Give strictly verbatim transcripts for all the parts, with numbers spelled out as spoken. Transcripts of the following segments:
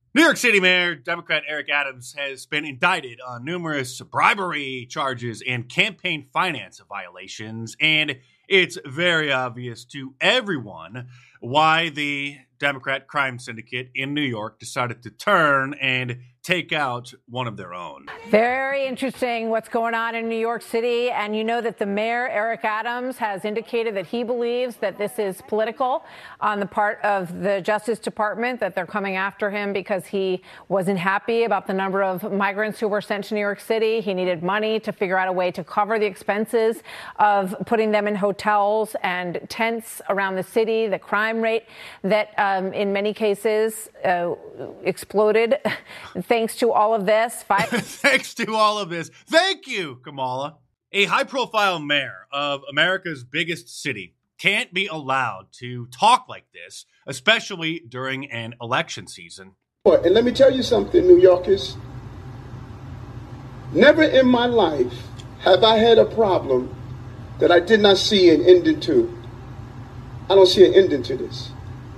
New York City Mayor Democrat Eric Adams has been indicted on numerous bribery charges and campaign finance violations, and it's very obvious to everyone why the Democrat crime syndicate in New York decided to turn and take out one of their own. Very interesting what's going on in New York City. And you know that the mayor, Eric Adams, has indicated that he believes that this is political on the part of the Justice Department, that they're coming after him because he wasn't happy about the number of migrants who were sent to New York City. He needed money to figure out a way to cover the expenses of putting them in hotels and tents around the city, the crime rate that um, in many cases uh, exploded. Thanks to all of this. Five- Thanks to all of this. Thank you, Kamala. A high-profile mayor of America's biggest city can't be allowed to talk like this, especially during an election season. And let me tell you something, New Yorkers. Never in my life have I had a problem that I did not see an ending to. I don't see an ending to this.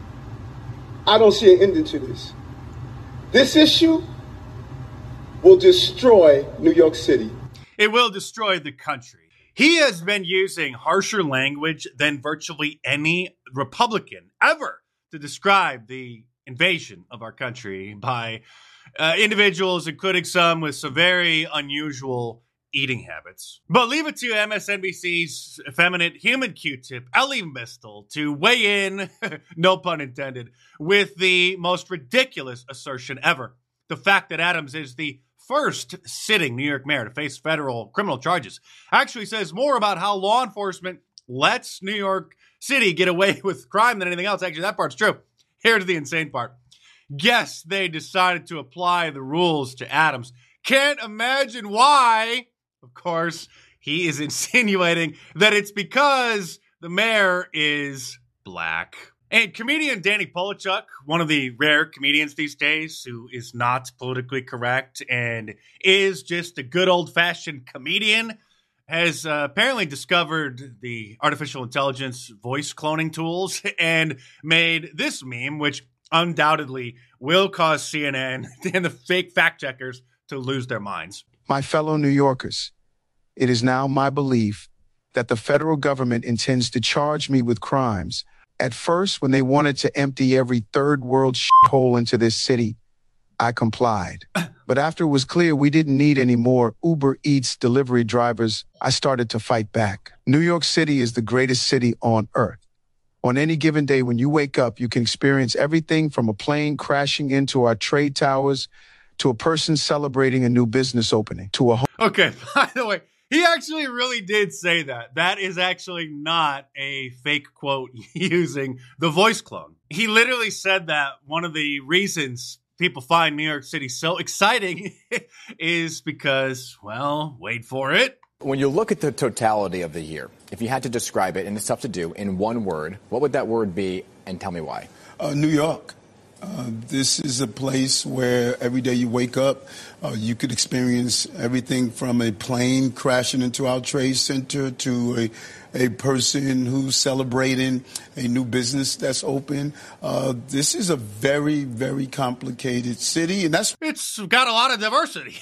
I don't see an ending to this. This issue will destroy New York City. It will destroy the country. He has been using harsher language than virtually any Republican ever to describe the invasion of our country by uh, individuals, including some with some very unusual eating habits. But leave it to M S N B C's effeminate human Q-tip, Ellie Mistel, to weigh in, no pun intended, with the most ridiculous assertion ever. The fact that Adams is the first sitting New York mayor to face federal criminal charges actually says more about how law enforcement lets New York City get away with crime than anything else. Actually, that part's true. Here's the insane part. Guess they decided to apply the rules to Adams. Can't imagine why. Of course, he is insinuating that it's because the mayor is black. And comedian Danny Polachuk, one of the rare comedians these days who is not politically correct and is just a good old-fashioned comedian, has uh, apparently discovered the artificial intelligence voice cloning tools and made this meme, which undoubtedly will cause C N N and the fake fact-checkers to lose their minds. My fellow New Yorkers, it is now my belief that the federal government intends to charge me with crimes. At first, when they wanted to empty every third world shithole into this city, I complied. But after it was clear we didn't need any more Uber Eats delivery drivers, I started to fight back. New York City is the greatest city on earth. On any given day when you wake up, you can experience everything from a plane crashing into our trade towers to a person celebrating a new business opening to a home. Okay, by the way, he actually really did say that. That is actually not a fake quote using the voice clone. He literally said that one of the reasons people find New York City so exciting is because, well, wait for it. When you look at the totality of the year, if you had to describe it, and it's tough to do, in one word, what would that word be, and tell me why? Uh, New York. Uh, this is a place where every day you wake up, uh, you could experience everything from a plane crashing into our trade center to a, a person who's celebrating a new business that's open. Uh, this is a very, very complicated city, and that's... It's got a lot of diversity.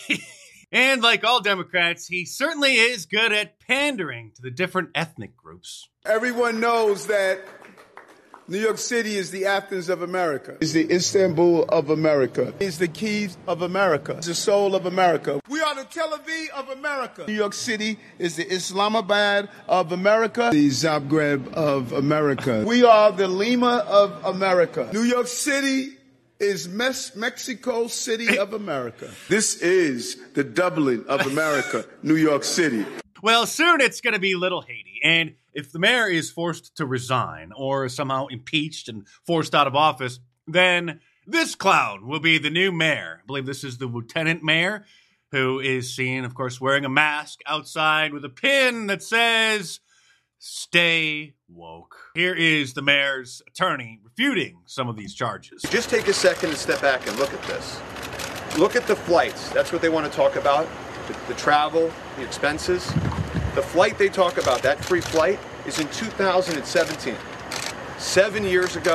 And like all Democrats, he certainly is good at pandering to the different ethnic groups. Everyone knows that New York City is the Athens of America. It's the Istanbul of America. It's the Kyiv of America. It's the Seoul of America. We are the Tel Aviv of America. New York City is the Islamabad of America. The Zagreb of America. We are the Lima of America. New York City is Mes- Mexico City of America. This is the Dublin of America, New York City. Well, soon it's going to be Little Haiti, and if the mayor is forced to resign or somehow impeached and forced out of office, then this clown will be the new mayor. I believe this is the lieutenant mayor, who is seen, of course, wearing a mask outside with a pin that says, "Stay woke." Here is the mayor's attorney refuting some of these charges. Just take a second and step back and look at this. Look at the flights. That's what they want to talk about. The, the travel, the expenses. The flight they talk about, that free flight, is in two thousand seventeen. Seven years ago,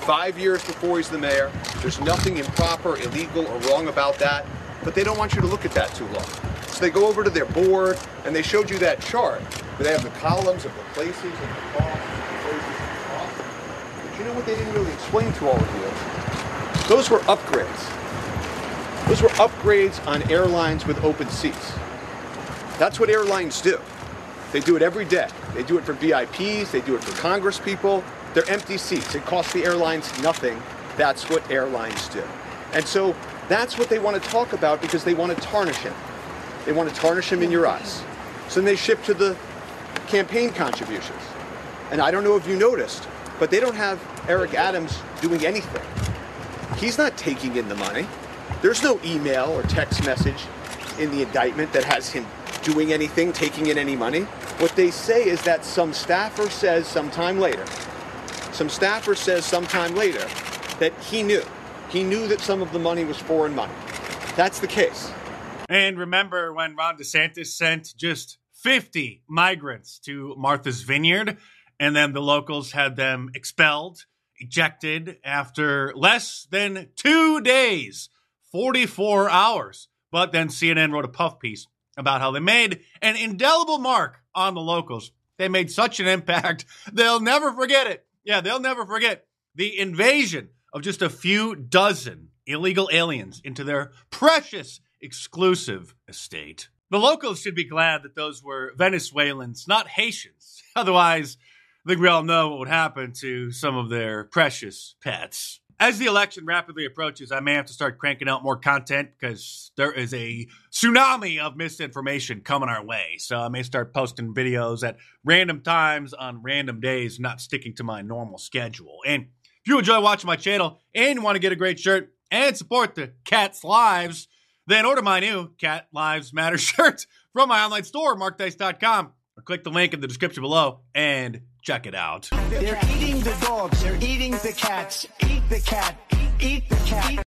five years before he's the mayor. There's nothing improper, illegal, or wrong about that, but they don't want you to look at that too long. So they go over to their board, and they showed you that chart where they have the columns of the places and the costs, the places and the costs. But you know what they didn't really explain to all of you? Those were upgrades. Those were upgrades on airlines with open seats. That's what airlines do. They do it every day. They do it for V I Ps, they do it for Congress people. They're empty seats. It costs the airlines nothing. That's what airlines do. And so that's what they want to talk about because they want to tarnish him. They want to tarnish him in your eyes. So then they shift to the campaign contributions. And I don't know if you noticed, but they don't have Eric Adams doing anything. He's not taking in the money. There's no email or text message in the indictment that has him doing anything, taking in any money. What they say is that some staffer says sometime later, some staffer says sometime later that he knew. He knew that some of the money was foreign money. That's the case. And remember when Ron DeSantis sent just fifty migrants to Martha's Vineyard, and then the locals had them expelled, ejected after less than two days, forty-four hours. But then C N N wrote a puff piece about how they made an indelible mark on the locals. They made such an impact, they'll never forget it. Yeah, they'll never forget the invasion of just a few dozen illegal aliens into their precious exclusive estate. The locals should be glad that those were Venezuelans, not Haitians. Otherwise, I think we all know what would happen to some of their precious pets. As the election rapidly approaches, I may have to start cranking out more content because there is a tsunami of misinformation coming our way. So I may start posting videos at random times on random days, not sticking to my normal schedule. And if you enjoy watching my channel and you want to get a great shirt and support the Cats Lives, then order my new Cat Lives Matter shirt from my online store, mark dice dot com, or click the link in the description below and check it out. They're eating the dogs. They're eating the cats. Eat the cat. Eat the cat.